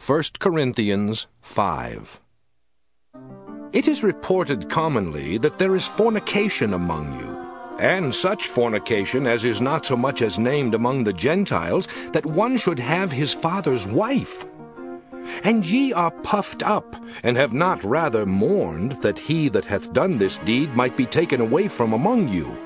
1 Corinthians 5. It is reported commonly that there is fornication among you, and such fornication as is not so much as named among the Gentiles, that one should have his father's wife. And ye are puffed up, and have not rather mourned that he that hath done this deed might be taken away from among you.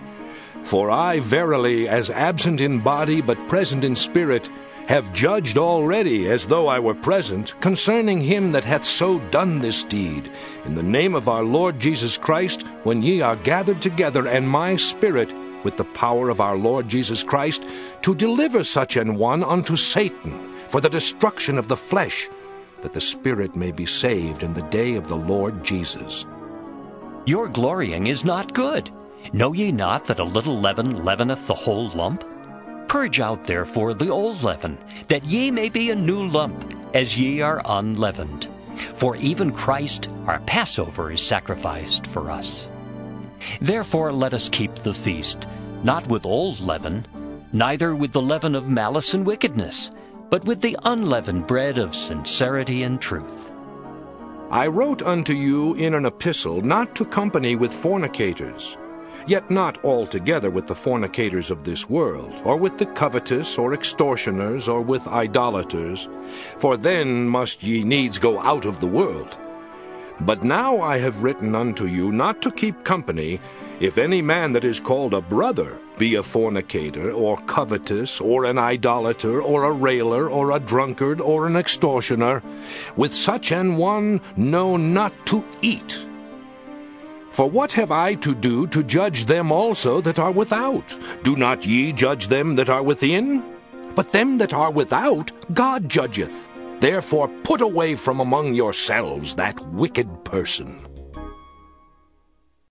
For I verily, as absent in body but present in spirit, have judged already, as though I were present, concerning him that hath so done this deed, in the name of our Lord Jesus Christ, when ye are gathered together, and my spirit, with the power of our Lord Jesus Christ, to deliver such an one unto Satan, for the destruction of the flesh, that the spirit may be saved in the day of the Lord Jesus. Your glorying is not good. Know ye not that a little leaven leaveneth the whole lump? Purge out therefore the old leaven, that ye may be a new lump, as ye are unleavened. For even Christ our Passover is sacrificed for us. Therefore let us keep the feast, not with old leaven, neither with the leaven of malice and wickedness, but with the unleavened bread of sincerity and truth. I wrote unto you in an epistle not to company with fornicators, yet not altogether with the fornicators of this world, or with the covetous, or extortioners, or with idolaters, for then must ye needs go out of the world. But now I have written unto you not to keep company, if any man that is called a brother be a fornicator, or covetous, or an idolater, or a railer, or a drunkard, or an extortioner. With such an one know not to eat. For what have I to do to judge them also that are without? Do not ye judge them that are within? But them that are without God judgeth. Therefore put away from among yourselves that wicked person.